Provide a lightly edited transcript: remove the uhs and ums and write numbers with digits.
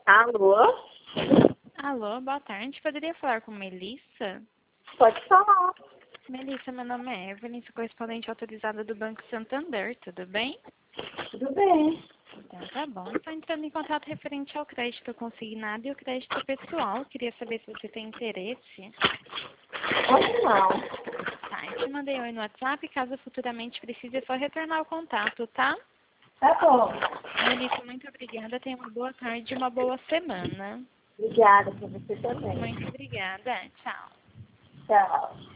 Alô? Alô, boa tarde. Poderia falar com Melissa? Pode falar. Melissa, meu nome é Evelyn, sou correspondente autorizada do Banco Santander, tudo bem? Tudo bem. Então tá bom. Estou entrando em contato referente ao crédito consignado e o crédito pessoal. Queria saber se você tem interesse. Pode não. Tá, eu te mandei oi no WhatsApp, caso futuramente precise, é só retornar o contato, tá? Tá bom. Melissa, muito obrigada. Tenha uma boa tarde e uma boa semana. Obrigada pra você também. Muito obrigada. Tchau. Tchau.